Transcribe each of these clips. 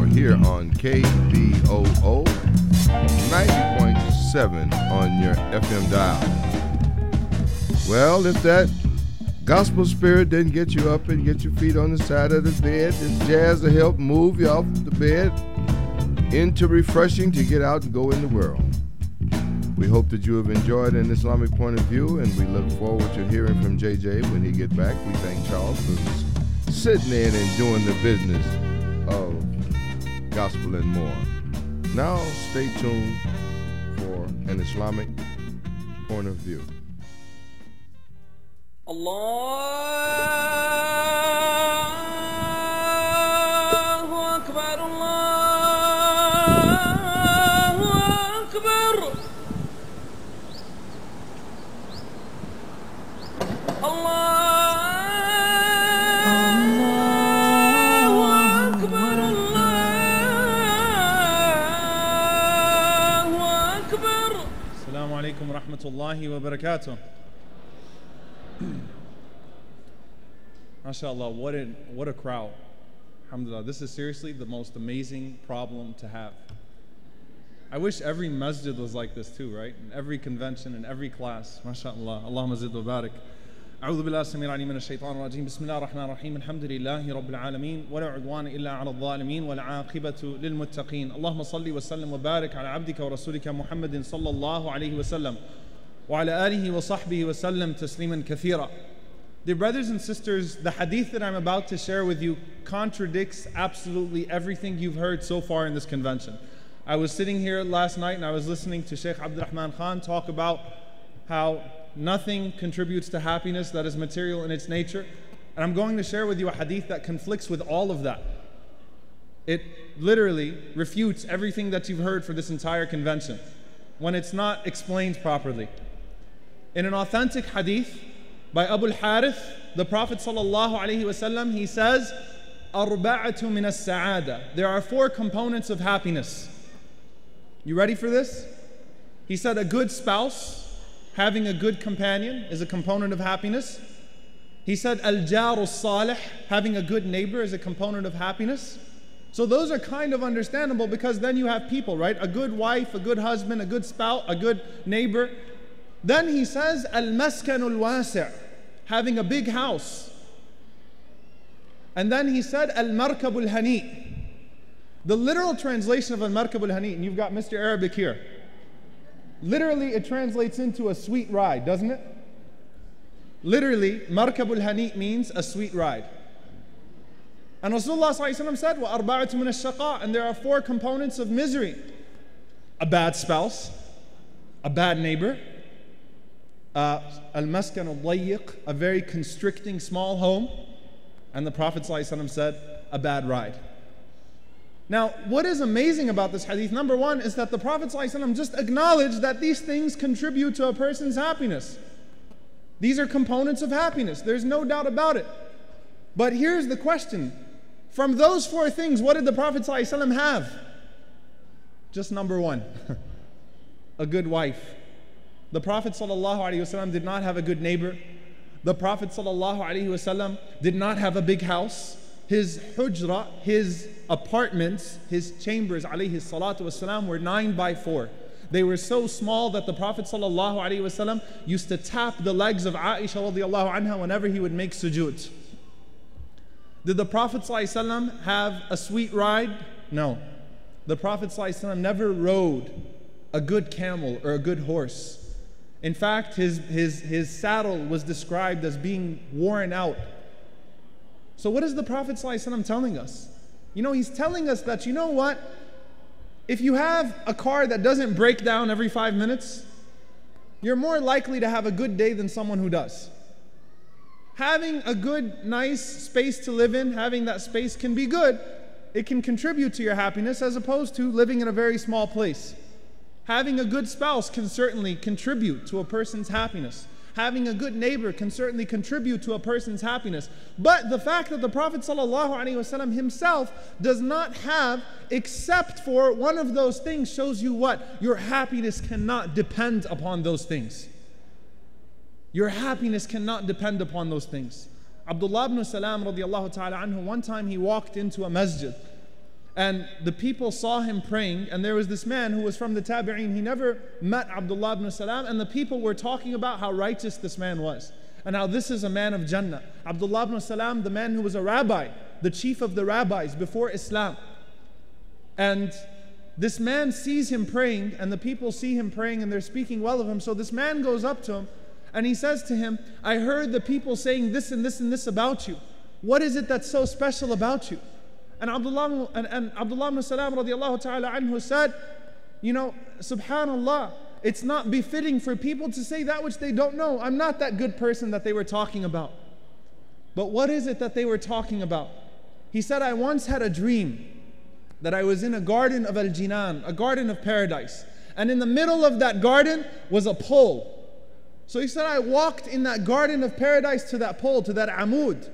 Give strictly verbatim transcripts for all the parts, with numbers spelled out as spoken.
here on K B O O ninety point seven on your F M dial. Well, if that gospel spirit didn't get you up and get your feet on the side of the bed, this jazz will help move you off the bed into refreshing to get out and go in the world. We hope that you have enjoyed an Islamic point of view, and we look forward to hearing from J J when he get back. We thank Charles for sitting in and doing the business of gospel and more. Now, stay tuned for an Islamic point of view. Allahu Akbar, Allahu Akbar, Allahu Akbar, Allahu Akbar. Assalamu alaikum wa rahmatullahi wa barakatuh. MashaAllah, what a, what a crowd. Alhamdulillah, this is seriously the most amazing problem to have. I wish every masjid was like this too, right? In every convention, in every class. MashaAllah. Allahumma zid wa barik. أعوذ بالله السميع العليم من الشيطان الرجيم بسم الله الرحمن الرحيم الحمد لله رب العالمين ولا عدوان إلا على الظالمين والعاقبة للمتقين اللهم صل وسلم وبارك على عبدك ورسولك محمد صلى الله عليه وسلم وعلى آله وصحبه وسلم تسليما كثيرا. Dear brothers and sisters, the hadith that I'm about to share with you contradicts absolutely everything you've heard so far in this convention. I was sitting here last night and I was listening to Sheikh Abdul Rahman Khan talk about how nothing contributes to happiness that is material in its nature. And I'm going to share with you a hadith that conflicts with all of that. It literally refutes everything that you've heard for this entire convention when it's not explained properly. In an authentic hadith by Abu al-Harith, the Prophet sallallahu alaihi wasallam, he says, "Arba'atu min as-sa'ada." There are four components of happiness. You ready for this? He said a good spouse, having a good companion, is a component of happiness. He said al-jaru salih, having a good neighbor, is a component of happiness. So those are kind of understandable because then you have people, right? A good wife, a good husband, a good spouse, a good neighbor. Then he says al-maskanul wasi', having a big house. And then he said al-markabul hani'. The literal translation of al-markabul hani', and you've got Mister Arabic here. Literally it translates into a sweet ride, doesn't it? Literally, markabul hani' means a sweet ride. And Rasulullah sallallahu alaihi wasallam said, وَأَرْبَعَةُ مِنَ الشَّقَاءِ, and there are four components of misery. A bad spouse, a bad neighbor, Uh, al-maskan al-dayyiq, a very constricting small home, and the Prophet ﷺ said, a bad ride. Now, what is amazing about this hadith, number one, is that the Prophet ﷺ just acknowledged that these things contribute to a person's happiness. These are components of happiness. There's no doubt about it. But here's the question. From those four things, what did the Prophet ﷺ have? Just number one, a good wife. The Prophet ﷺ did not have a good neighbor. The Prophet ﷺ did not have a big house. His hujra, his apartments, his chambers alayhi salatu wasalam, were nine by four. They were so small that the Prophet ﷺ used to tap the legs of Aisha radiallahu anha whenever he would make sujood. Did the Prophet ﷺ have a sweet ride? No. The Prophet ﷺ never rode a good camel or a good horse. In fact, his, his, his saddle was described as being worn out. So what is the Prophet ﷺ telling us? You know, he's telling us that, you know what? If you have a car that doesn't break down every five minutes, you're more likely to have a good day than someone who does. Having a good, nice space to live in, having that space can be good. It can contribute to your happiness as opposed to living in a very small place. Having a good spouse can certainly contribute to a person's happiness. Having a good neighbor can certainly contribute to a person's happiness. But the fact that the Prophet ﷺ himself does not have except for one of those things shows you what? Your happiness cannot depend upon those things. Your happiness cannot depend upon those things. Abdullah ibn Salam radiallahu ta'ala anhu, one time he walked into a masjid. And the people saw him praying, and there was this man who was from the Tabi'een. He never met Abdullah ibn Salam, and the people were talking about how righteous this man was, and how this is a man of Jannah. Abdullah ibn Salam, the man who was a rabbi, the chief of the rabbis before Islam. And this man sees him praying, and the people see him praying, and they're speaking well of him. So this man goes up to him, and he says to him, I heard the people saying this and this and this about you. What is it that's so special about you? And Abdullah, and, and Abdullah ibn Salam radiallahu ta'ala anhu said, you know, subhanallah, it's not befitting for people to say that which they don't know. I'm not that good person that they were talking about. But what is it that they were talking about? He said, I once had a dream that I was in a garden of Al-Jinan, a garden of paradise. And in the middle of that garden was a pole. So he said, I walked in that garden of paradise to that pole, to that amud.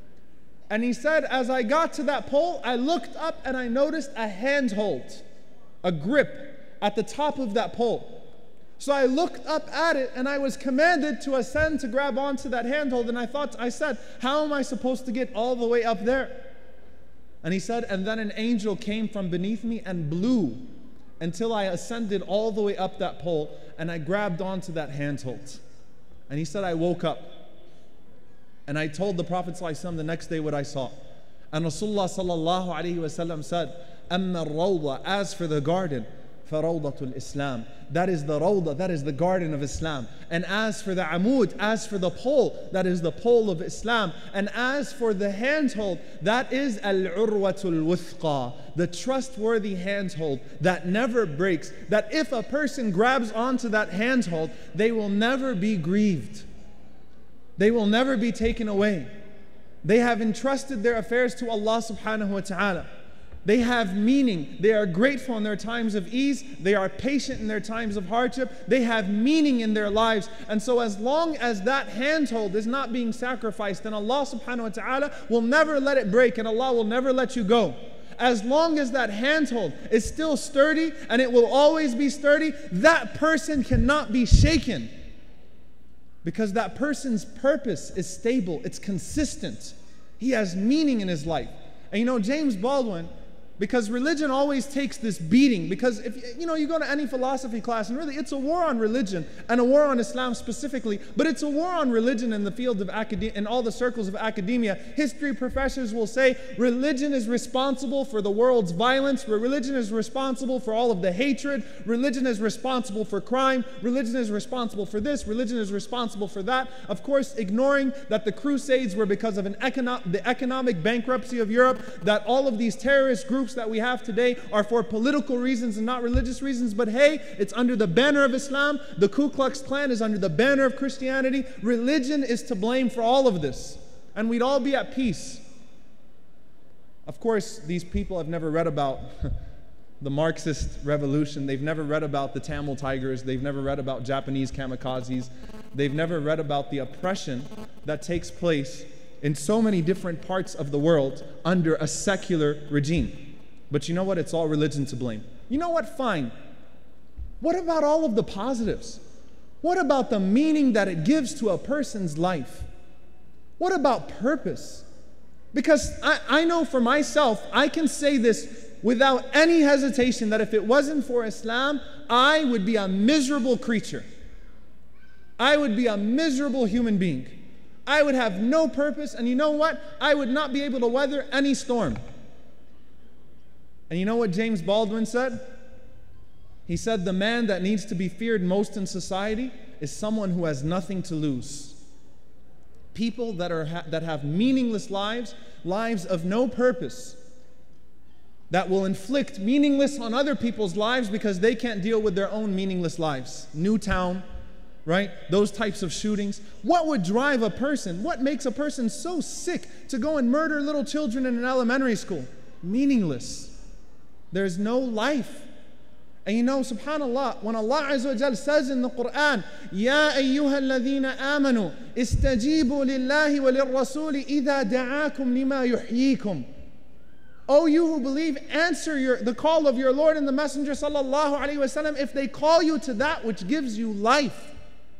And he said, as I got to that pole, I looked up and I noticed a handhold, a grip at the top of that pole. So I looked up at it and I was commanded to ascend to grab onto that handhold. And I thought, I said, how am I supposed to get all the way up there? And he said, and then an angel came from beneath me and blew until I ascended all the way up that pole and I grabbed onto that handhold. And he said, I woke up. And I told the Prophet ﷺ the next day what I saw. And Rasulullah sallallahu alayhi wa sallam said, أَمَّا الرَّوْضَ, as for the garden, فَرَوْضَةُ الْإِسْلَامِ, that is the rawda, that is the garden of Islam. And as for the amud, as for the pole, that is the pole of Islam. And as for the handhold, that is al-urwatul wuthqa, the trustworthy handhold that never breaks. That if a person grabs onto that handhold, they will never be grieved. They will never be taken away. They have entrusted their affairs to Allah subhanahu wa ta'ala. They have meaning. They are grateful in their times of ease. They are patient in their times of hardship. They have meaning in their lives. And so as long as that handhold is not being sacrificed, then Allah subhanahu wa ta'ala will never let it break, and Allah will never let you go. As long as that handhold is still sturdy, and it will always be sturdy, that person cannot be shaken. Because that person's purpose is stable, it's consistent. He has meaning in his life. And you know, James Baldwin, because religion always takes this beating, because if you know, you go to any philosophy class, and really it's a war on religion and a war on Islam specifically, but it's a war on religion in the field of academia, in all the circles of academia. History professors will say religion is responsible for the world's violence, religion is responsible for all of the hatred, religion is responsible for crime, religion is responsible for this, religion is responsible for that. Of course, ignoring that the Crusades were because of an econo- the economic bankruptcy of Europe, that all of these terrorist groups that we have today are for political reasons and not religious reasons. But hey, it's under the banner of Islam. The Ku Klux Klan is under the banner of Christianity. Religion is to blame for all of this, and we'd all be at peace. Of course, these people have never read about the Marxist revolution. They've never read about the Tamil Tigers. They've never read about Japanese kamikazes. They've never read about the oppression that takes place in so many different parts of the world under a secular regime. But you know what? It's all religion to blame. You know what? Fine. What about all of the positives? What about the meaning that it gives to a person's life? What about purpose? Because I, I know for myself, I can say this without any hesitation, that if it wasn't for Islam, I would be a miserable creature. I would be a miserable human being. I would have no purpose, and you know what? I would not be able to weather any storm. And you know what James Baldwin said? He said, the man that needs to be feared most in society is someone who has nothing to lose. People that are ha- that have meaningless lives, lives of no purpose, that will inflict meaningless on other people's lives because they can't deal with their own meaningless lives. Newtown, right? Those types of shootings. What would drive a person? What makes a person so sick to go and murder little children in an elementary school? Meaningless. There's no life. And you know, subhanallah, when Allah Azza wa Jal says in the Quran, Ya ayyuha alladhina amanu, istajibu lillahi wa lirrasuli idha da'akum lima yuhyikum. O you who believe, answer your, the call of your Lord and the Messenger sallallahu alaihi wasallam if they call you to that which gives you life.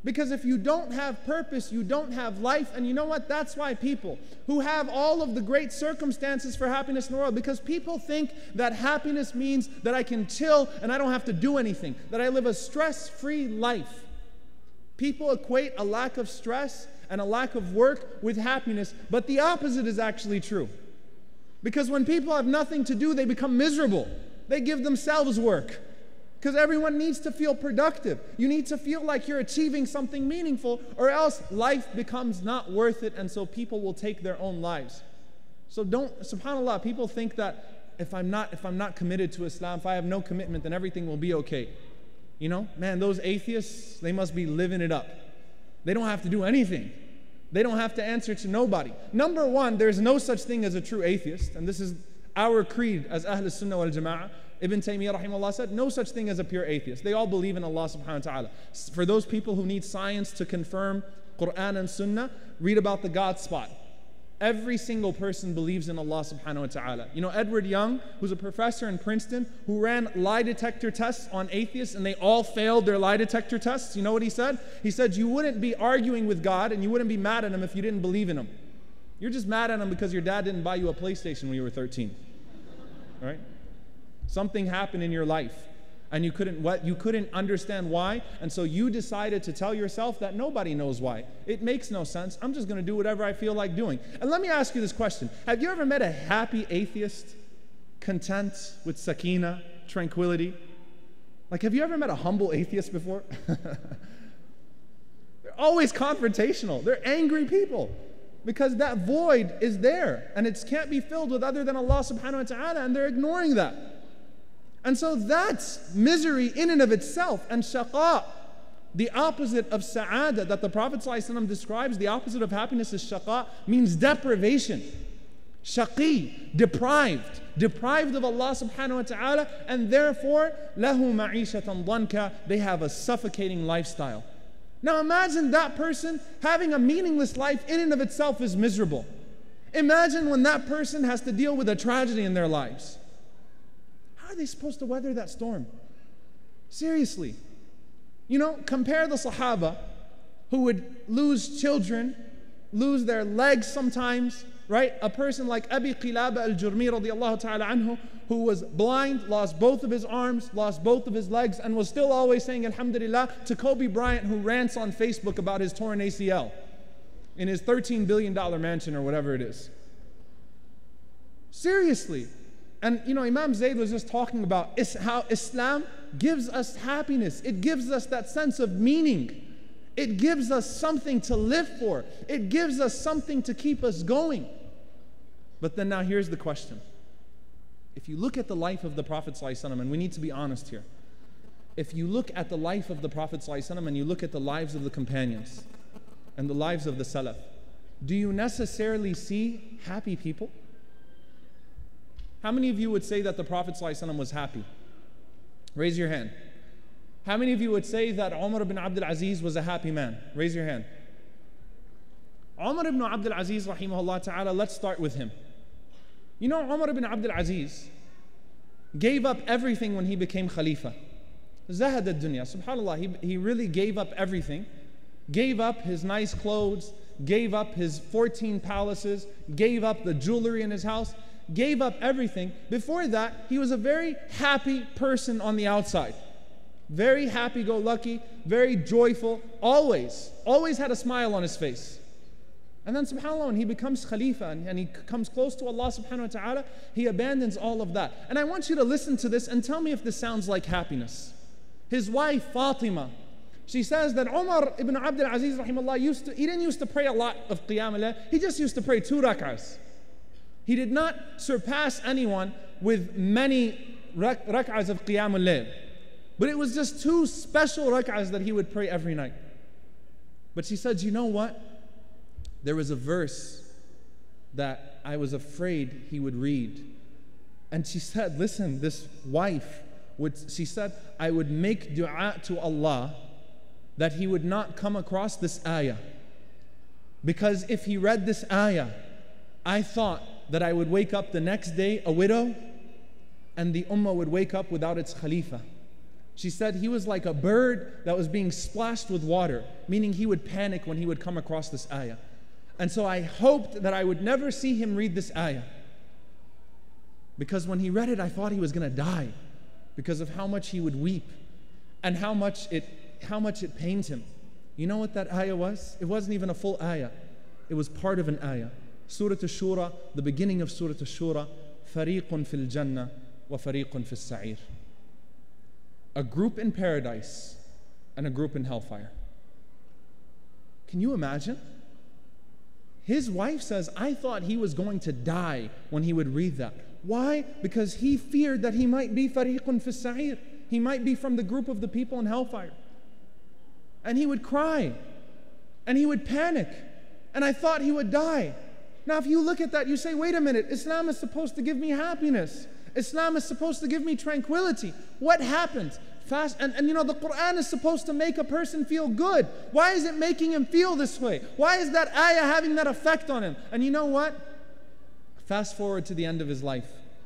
Because if you don't have purpose, you don't have life. And you know what? That's why people who have all of the great circumstances for happiness in the world, because people think that happiness means that I can chill and I don't have to do anything, that I live a stress-free life. People equate a lack of stress and a lack of work with happiness, but the opposite is actually true. Because when people have nothing to do, they become miserable. They give themselves work. Because everyone needs to feel productive. You need to feel like you're achieving something meaningful, or else life becomes not worth it, and so people will take their own lives. So don't, subhanAllah, people think that if I'm not, if I'm not committed to Islam, if I have no commitment, then everything will be okay. You know, man, those atheists, they must be living it up. They don't have to do anything. They don't have to answer to nobody. Number one, there's no such thing as a true atheist, and this is our creed as Ahl Sunnah wal Jama'ah. Ibn Taymiyyah rahimahullah said, no such thing as a pure atheist. They all believe in Allah subhanahu wa ta'ala. For those people who need science to confirm Quran and Sunnah, read about the God spot. Every single person believes in Allah subhanahu wa ta'ala. You know, Edward Young, who's a professor in Princeton, who ran lie detector tests on atheists and they all failed their lie detector tests. You know what he said? He said, you wouldn't be arguing with God and you wouldn't be mad at him if you didn't believe in him. You're just mad at him because your dad didn't buy you a PlayStation when you were thirteen. Right? Something happened in your life and you couldn't what you couldn't understand why, and so you decided to tell yourself that nobody knows why. It makes no sense. I'm just going to do whatever I feel like doing. And let me ask you this question. Have you ever met a happy atheist, content with sakina, tranquility? Like, have you ever met a humble atheist before? They're always confrontational. They're angry people. Because that void is there and it can't be filled with other than Allah subhanahu wa ta'ala, and they're ignoring that. And so that's misery in and of itself. And shaqa, the opposite of sa'ada that the Prophet ﷺ describes, the opposite of happiness is shaqa, means deprivation. Shaqi, deprived, deprived of Allah subhanahu wa ta'ala, and therefore, lahu ma'ishatan dhanka, they have a suffocating lifestyle. Now imagine that person having a meaningless life in and of itself is miserable. Imagine when that person has to deal with a tragedy in their lives. How are they supposed to weather that storm? Seriously. You know, compare the Sahaba who would lose children, lose their legs sometimes, right? A person like Abi Qilaba al-Jurmi radiyallahu ta'ala anhu, who was blind, lost both of his arms, lost both of his legs, and was still always saying alhamdulillah, to Kobe Bryant, who rants on Facebook about his torn A C L in his thirteen billion dollar mansion or whatever it is. Seriously. And you know, Imam Zayd was just talking about is how Islam gives us happiness. It gives us that sense of meaning. It gives us something to live for. It gives us something to keep us going. But then now here's the question. If you look at the life of the Prophet ﷺ, and we need to be honest here. If you look at the life of the Prophet ﷺ and you look at the lives of the companions and the lives of the Salaf, do you necessarily see happy people? How many of you would say that the Prophet ﷺ was happy? Raise your hand. How many of you would say that Umar ibn Abdul Aziz was a happy man? Raise your hand. Umar ibn Abdul Aziz rahimahullah ta'ala, let's start with him. You know, Umar ibn Abdul Aziz gave up everything when he became Khalifa. Zahad ad-dunya, subhanAllah, he, he really gave up everything. Gave up his nice clothes, gave up his fourteen palaces, gave up the jewelry in his house, gave up everything. Before that, he was a very happy person on the outside. Very happy-go-lucky, very joyful, always, always had a smile on his face. And then subhanAllah, when he becomes Khalifa and, and he comes close to Allah subhanahu wa ta'ala, he abandons all of that. And I want you to listen to this and tell me if this sounds like happiness. His wife, Fatima, she says that Umar ibn Abdul Aziz rahimahullah used to, he didn't used to pray a lot of Qiyam al-Layl, he just used to pray two rak'ahs. He did not surpass anyone with many rak- rak'ahs of Qiyam al-Layl. But it was just two special rak'ahs that he would pray every night. But she said, you know what? There was a verse that I was afraid he would read. And she said, listen, this wife, would, she said, I would make dua to Allah that he would not come across this ayah. Because if he read this ayah, I thought that I would wake up the next day a widow and the ummah would wake up without its khalifa. She said he was like a bird that was being splashed with water, meaning he would panic when he would come across this ayah. And so I hoped that I would never see him read this ayah. Because when he read it, I thought he was going to die because of how much he would weep and how much it, how much it pained him. You know what that ayah was? It wasn't even a full ayah. It was part of an ayah. Surah Ash-Shura, the beginning of Surah Ash-Shura, فَرِيقٌ فِي الْجَنَّةِ وَفَرِيقٌ فِي السَّعِيرِ. A group in paradise and a group in hellfire. Can you imagine? His wife says, I thought he was going to die when he would read that. Why? Because he feared that he might be fariqun fi sa'ir. He might be from the group of the people in hellfire. And he would cry. And he would panic. And I thought he would die. Now if you look at that, you say, wait a minute, Islam is supposed to give me happiness. Islam is supposed to give me tranquility. What happened? Fast, and, and you know, the Quran is supposed to make a person feel good. Why is it making him feel this way? Why is that ayah having that effect on him? And you know what? Fast forward to the end of his life.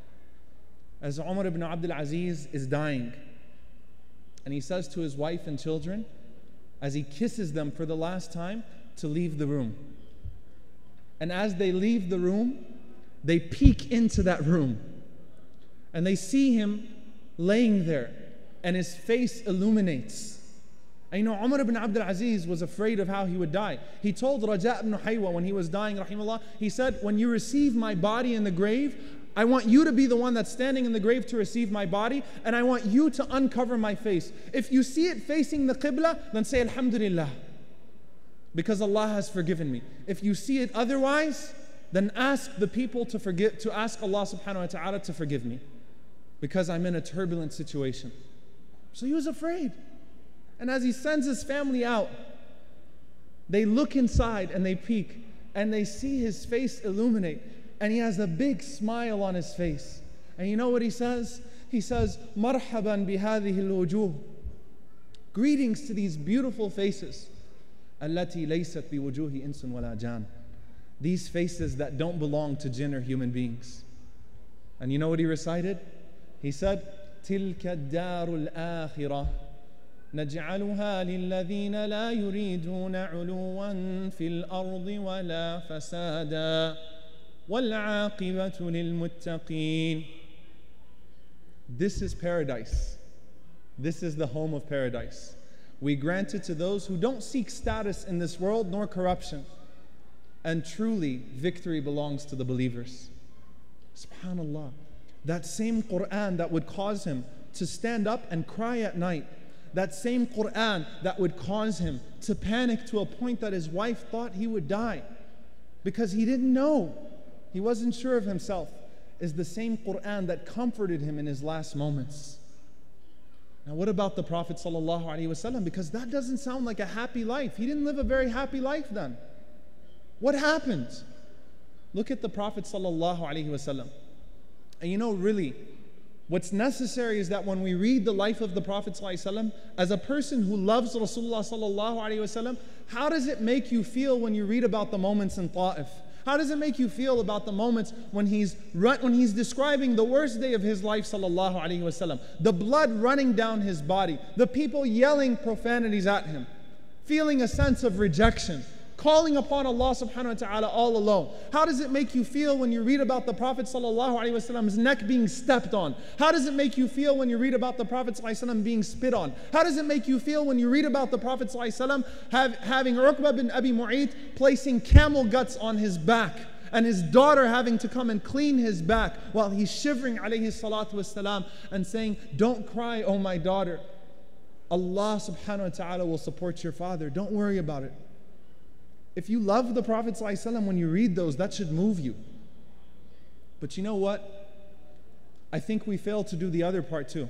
As Umar ibn Abdul Aziz is dying, and he says to his wife and children, as he kisses them for the last time, to leave the room. And as they leave the room, they peek into that room. And they see him laying there, and his face illuminates. And you know, Umar ibn Abdul Aziz was afraid of how he would die. He told Raja ibn Haywa when he was dying, rahimahullah, he said, when you receive my body in the grave, I want you to be the one that's standing in the grave to receive my body, and I want you to uncover my face. If you see it facing the Qibla, then say Alhamdulillah, because Allah has forgiven me. If you see it otherwise, then ask the people to forgive, to ask Allah subhanahu wa ta'ala to forgive me, because I'm in a turbulent situation. So he was afraid. And as he sends his family out, they look inside and they peek and they see his face illuminate, and he has a big smile on his face. And you know what he says? He says, Marhaban bihadihi al-wujuh. Greetings to these beautiful faces. Allati laysat biwujuhi insun wala jan. These faces that don't belong to jinn or human beings. And you know what he recited? He said, تلك الدار الآخرة نجعلها للذين لا يريدون علوا في الأرض ولا فسادا والعاقبة للمتقين. This is paradise. This is the home of paradise. We grant it to those who don't seek status in this world nor corruption. And truly, victory belongs to the believers. SubhanAllah. That same Quran that would cause him to stand up and cry at night. That same Quran that would cause him to panic to a point that his wife thought he would die because he didn't know. He wasn't sure of himself. Is the same Quran that comforted him in his last moments. Now what about the Prophet sallallahu alaihi wasallam? Because that doesn't sound like a happy life. He didn't live a very happy life then. What happened? Look at the Prophet sallallahu alaihi wasallam. And you know, really, what's necessary is that when we read the life of the Prophet ﷺ, as a person who loves Rasulullah ﷺ, how does it make you feel when you read about the moments in Ta'if? How does it make you feel about the moments when he's when he's describing the worst day of his life, sallallahu alaihi wasallam, the blood running down his body, the people yelling profanities at him, feeling a sense of rejection, calling upon Allah subhanahu wa ta'ala all alone? How does it make you feel when you read about the Prophet sallallahu alaihi wasallam's neck being stepped on? How does it make you feel when you read about the Prophet sallallahu alaihi wasallam being spit on? How does it make you feel when you read about the Prophet sallallahu alaihi wasallam have, having Uqba bin Abi Mu'ayt placing camel guts on his back, and his daughter having to come and clean his back while he's shivering alayhi salatu wasalam and saying, don't cry, oh my daughter. Allah subhanahu wa ta'ala will support your father. Don't worry about it. If you love the Prophet ﷺ, when you read those, that should move you. But you know what? I think we fail to do the other part too.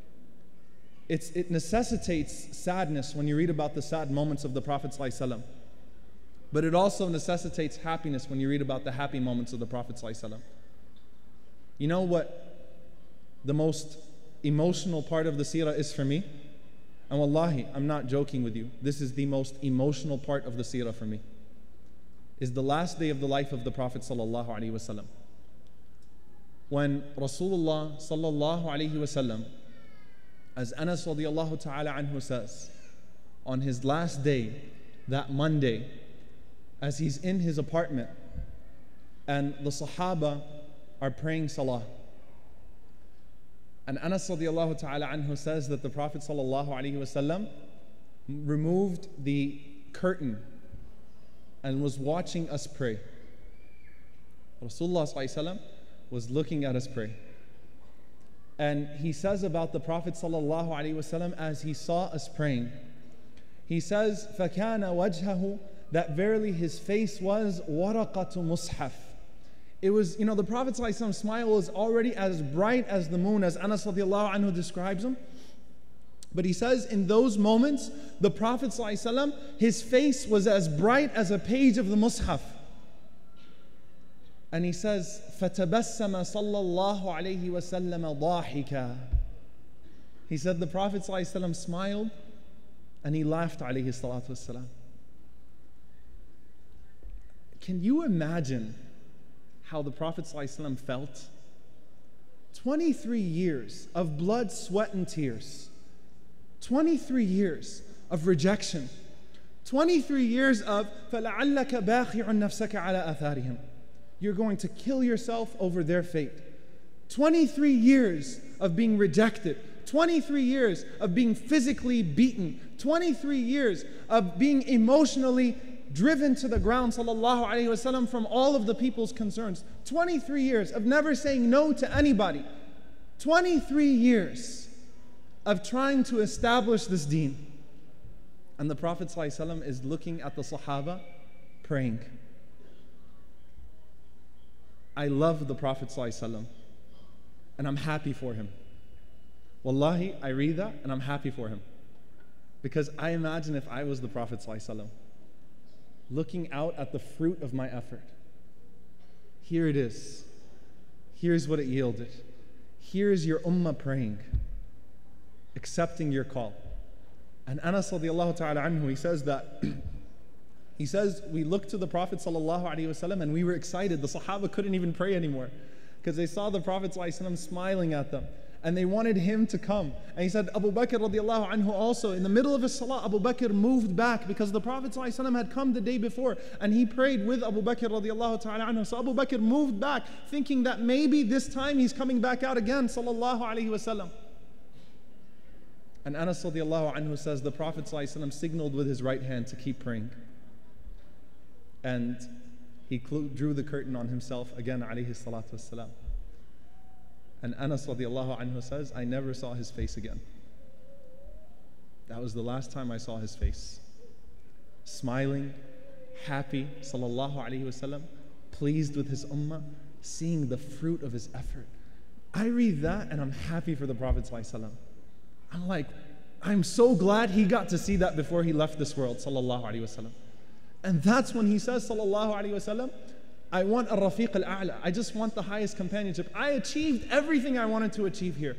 It's, it necessitates sadness when you read about the sad moments of the Prophet ﷺ. But it also necessitates happiness when you read about the happy moments of the Prophet ﷺ. You know what the most emotional part of the seerah is for me? And wallahi, I'm not joking with you. This is the most emotional part of the seerah for me. Is the last day of the life of the Prophet sallallahu alaihi wasallam. When Rasulullah sallallahu alaihi wasallam, As Anas radiallahu ta'ala anhu says, on his last day, that Monday, as he's in his apartment and the Sahaba are praying Salah. And Anas radiallahu ta'ala anhu says that the Prophet sallallahu alaihi wasallam removed the curtain and was watching us pray. Rasulullah sallallahu alaihi wasallam was looking at us pray. And he says about the Prophet sallallahu alaihi wasallam as he saw us praying, he says, فَكَانَ وَجْهَهُ, that verily his face was وَرَقَةُ مُصْحَفٍ. It was, you know, the Prophet ﷺ's smile was already as bright as the moon, as Anas radiallahu anhu describes him. But he says in those moments, the Prophet ﷺ, his face was as bright as a page of the Mus'haf. And he says, فَتَبَسَّمَ صَلَّى اللَّهُ عَلَيْهِ وَسَلَّمَ ضَاحِكًا. He said the Prophet ﷺ smiled and he laughed alayhi salatu wassalam. Can you imagine how the Prophet ﷺ felt? twenty-three years of blood, sweat, and tears. twenty-three years of rejection. twenty-three years of فَلَعَلَّكَ بَاخِعٌ نَفْسَكَ عَلَى آثَارِهِمْ. You're going to kill yourself over their fate. twenty-three years of being rejected. twenty-three years of being physically beaten. twenty-three years of being emotionally driven to the ground, sallallahu alaihi wasallam, from all of the people's concerns. twenty-three years of never saying no to anybody. twenty-three years of trying to establish this deen. And the Prophet ﷺ is looking at the Sahaba praying. I love the Prophet ﷺ and I'm happy for him. Wallahi, I read that and I'm happy for him. Because I imagine if I was the Prophet ﷺ, looking out at the fruit of my effort. Here it is. Here's what it yielded. Here's your ummah praying, accepting your call. And Anas radiallahu ta'ala anhu, he says that, he says, we looked to the Prophet sallallahu alaihi wasallam and we were excited. The Sahaba couldn't even pray anymore because they saw the Prophet sallallahu alaihi wasallam smiling at them. And they wanted him to come. And he said, Abu Bakr radiallahu anhu also, in the middle of his salah, Abu Bakr moved back because the Prophet ﷺ had come the day before and he prayed with Abu Bakr radiallahu ta'ala anhu. So Abu Bakr moved back thinking that maybe this time he's coming back out again, sallallahu alayhi wasallam. And Anas radiallahu anhu says the Prophet ﷺ signaled with his right hand to keep praying. And he drew the curtain on himself again, alayhi salatu wassalam. And Anas radiallahu anhu says, I never saw his face again. That was the last time I saw his face. Smiling, happy, sallallahu alayhi wasallam, pleased with his ummah, seeing the fruit of his effort. I read that and I'm happy for the Prophet sallallahu alayhi wasallam. I'm like, I'm so glad he got to see that before he left this world, sallallahu alayhi wasallam. And that's when he says, sallallahu alayhi wasallam, I want a rafiq al-a'la. I just want the highest companionship. I achieved everything I wanted to achieve here.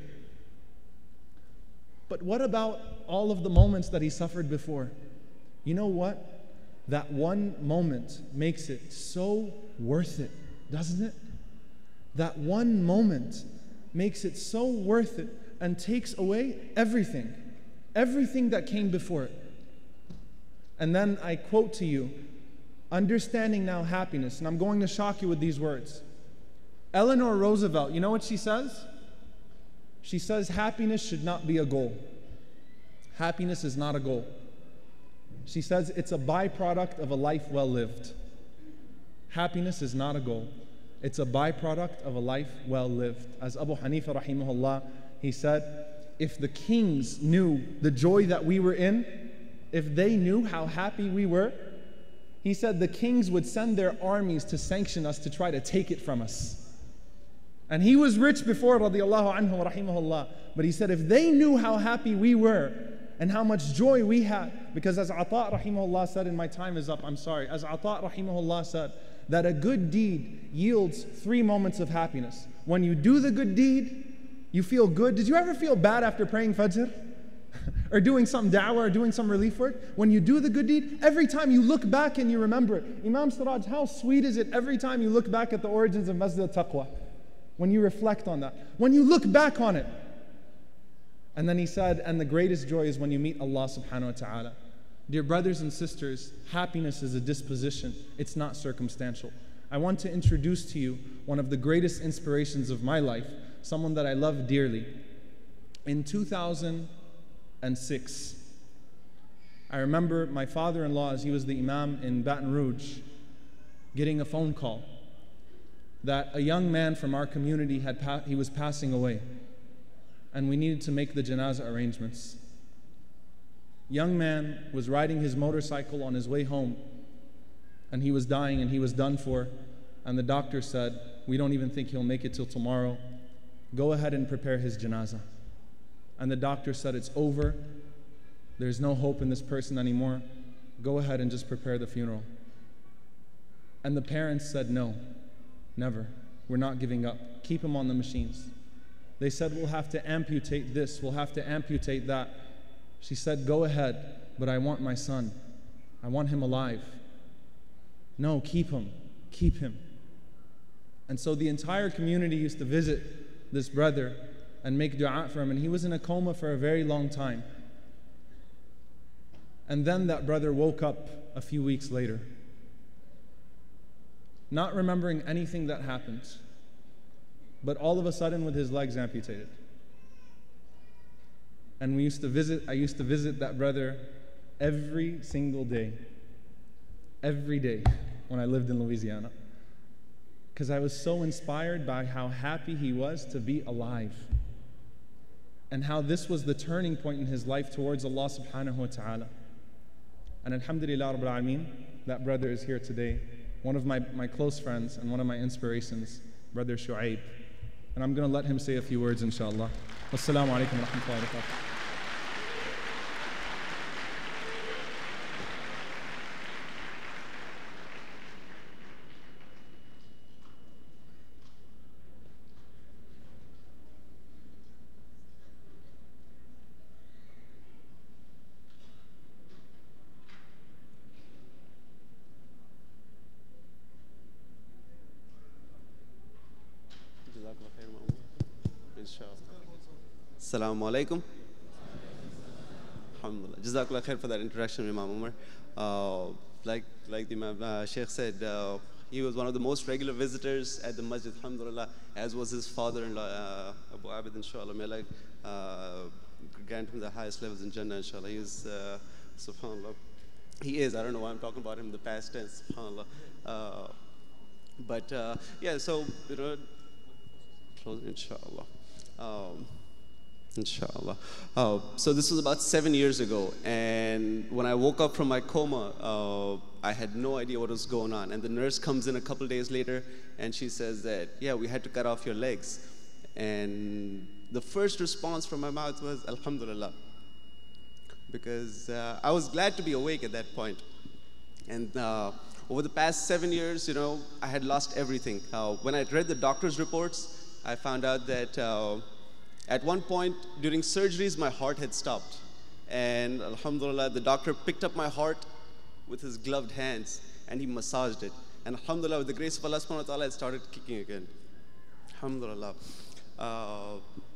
But what about all of the moments that he suffered before? You know what? That one moment makes it so worth it, doesn't it? That one moment makes it so worth it and takes away everything. Everything that came before it. And then I quote to you, understanding now happiness, and I'm going to shock you with these words. Eleanor Roosevelt, you know what she says? She says happiness should not be a goal. Happiness is not a goal. She says it's a byproduct of a life well lived. Happiness is not a goal. It's a byproduct of a life well lived. As Abu Hanifa rahimahullah, he said, if the kings knew the joy that we were in, if they knew how happy we were, he said the kings would send their armies to sanction us to try to take it from us. And he was rich before, radiallahu anhu wa rahimahullah. But he said if they knew how happy we were and how much joy we had, because as Ata rahimahullah said, and my time is up, I'm sorry. As Ata rahimahullah said, that a good deed yields three moments of happiness. When you do the good deed, you feel good. Did you ever feel bad after praying Fajr? Or doing some da'wah or doing some relief work? When you do the good deed, every time you look back and you remember it. Imam Siraj, how sweet is it every time you look back at the origins of Masjid al-Taqwa? When you reflect on that. When you look back on it. And then he said, and the greatest joy is when you meet Allah subhanahu wa ta'ala. Dear brothers and sisters, happiness is a disposition. It's not circumstantial. I want to introduce to you one of the greatest inspirations of my life, someone that I love dearly. In two thousand six, I remember my father-in-law, as he was the imam in Baton Rouge, getting a phone call that a young man from our community, had pa- he was passing away, and we needed to make the janazah arrangements. Young man was riding his motorcycle on his way home, and he was dying and he was done for, and the doctor said, we don't even think he'll make it till tomorrow. Go ahead and prepare his janazah. And the doctor said, it's over. There's no hope in this person anymore. Go ahead and just prepare the funeral. And the parents said, no, never. We're not giving up. Keep him on the machines. They said, we'll have to amputate this, we'll have to amputate that. She said, go ahead, but I want my son. I want him alive. No, keep him, keep him. And so the entire community used to visit this brother and make dua for him, and he was in a coma for a very long time. And then that brother woke up a few weeks later, not remembering anything that happened, but all of a sudden with his legs amputated. And we used to visit, I used to visit that brother every single day, every day when I lived in Louisiana, because I was so inspired by how happy he was to be alive, and how this was the turning point in his life towards Allah subhanahu wa ta'ala. And alhamdulillah rabbil alameen, that brother is here today, one of my, my close friends and one of my inspirations, Brother Shu'aib. And I'm going to let him say a few words, inshallah. Wassalamu alaikum wa rahmatullahi wa barakatuh. Assalamu alaikum. Alhamdulillah. Jazakallah khair for that introduction, Imam Umar. Uh, like, like the Imam uh, Sheikh said, uh, he was one of the most regular visitors at the masjid, alhamdulillah, as was his father-in-law, uh, Abu Abid, inshallah. May Allah uh, grant him the highest levels in Jannah, inshallah. He is, uh, subhanallah. He is, I don't know why I'm talking about him in the past tense, subhanallah. Uh, but, uh, yeah, so, you know, inshallah. Um, Inshallah. Uh, so this was about seven years ago, and when I woke up from my coma, uh, I had no idea what was going on. And the nurse comes in a couple days later, and she says that, yeah, we had to cut off your legs. And the first response from my mouth was, Alhamdulillah, because uh, I was glad to be awake at that point. And uh, over the past seven years, you know, I had lost everything. Uh, when I read the doctor's reports, I found out that uh, at one point during surgeries, my heart had stopped. And alhamdulillah, the doctor picked up my heart with his gloved hands and he massaged it. And alhamdulillah, with the grace of Allah subhanahu wa ta'ala, it started kicking again. Alhamdulillah. Uh,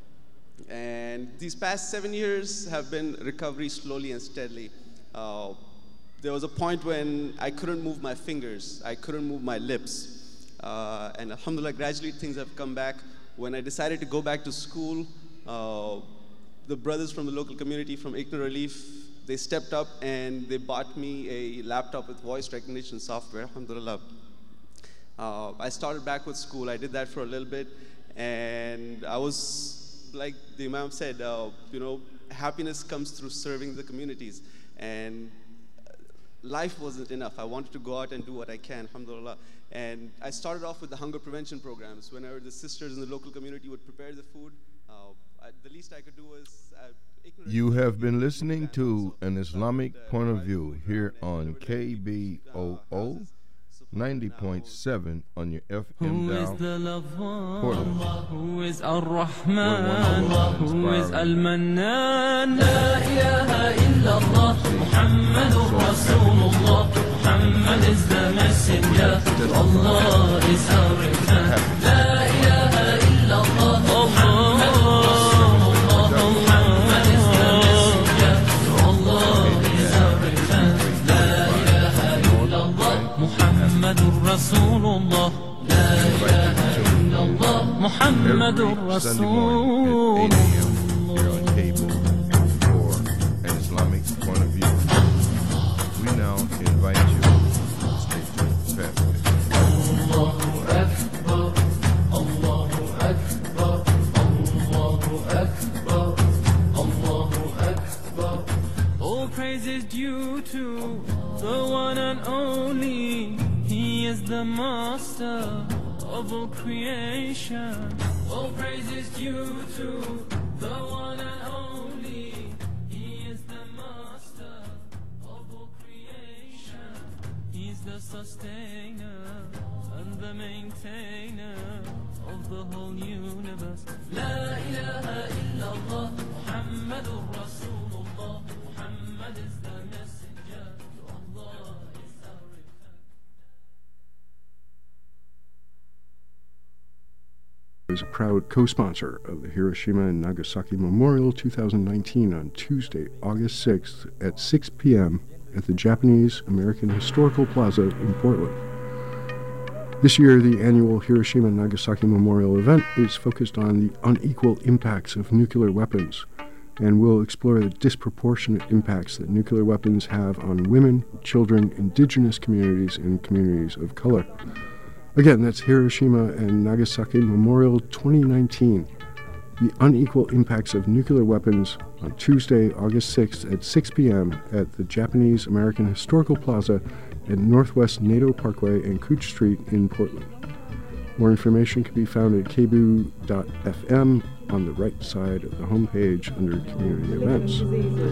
and these past seven years have been recovery slowly and steadily. Uh, there was a point when I couldn't move my fingers, I couldn't move my lips. Uh, and alhamdulillah, gradually things have come back. When I decided to go back to school, uh, the brothers from the local community from Iqna Relief, they stepped up and they bought me a laptop with voice recognition software, alhamdulillah. Uh, I started back with school. I did that for a little bit, and I was, like the Imam said, uh, you know, happiness comes through serving the communities. And life wasn't enough. I wanted to go out and do what I can, alhamdulillah. And I started off with the hunger prevention programs. Whenever the sisters in the local community would prepare the food, uh, I, the least I could do was... Uh, you have been listening to An Islamic Point of View here on K B O O ninety point seven on your F M dial. Who is Ar-Rahman? Who is Al-Mannan? La ilaha illallah, Muhammadur Rasulullah. Muhammad is the messenger, Allah is our return. La ilaha illallah, Muhammadur Rasulullah. Muhammad محمد every Sunday morning at eight a.m. here on cable for an Islamic point of view. We now invite you to stay tuned for pathways. Allahu Akbar, Allahu Akbar, Allahu Akbar, Allahu Akbar. All praise is due to the one and only. He is the master of all creation. All praise is due to the one and only. He is the master of all creation. He's the sustainer and the maintainer of the whole universe. La ilaha illallah, Muhammadur Rasulullah. Muhammad is the messenger to Allah. Is a proud co-sponsor of the Hiroshima and Nagasaki Memorial twenty nineteen on Tuesday, August sixth at six p.m. at the Japanese American Historical Plaza in Portland. This year, the annual Hiroshima and Nagasaki Memorial event is focused on the unequal impacts of nuclear weapons and will explore the disproportionate impacts that nuclear weapons have on women, children, indigenous communities, and communities of color. Again, that's Hiroshima and Nagasaki Memorial twenty nineteen, The Unequal Impacts of Nuclear Weapons, on Tuesday, August sixth at six p.m. at the Japanese American Historical Plaza at Northwest NATO Parkway and Cooch Street in Portland. More information can be found at k b u dot f m on the right side of the homepage under Community Events.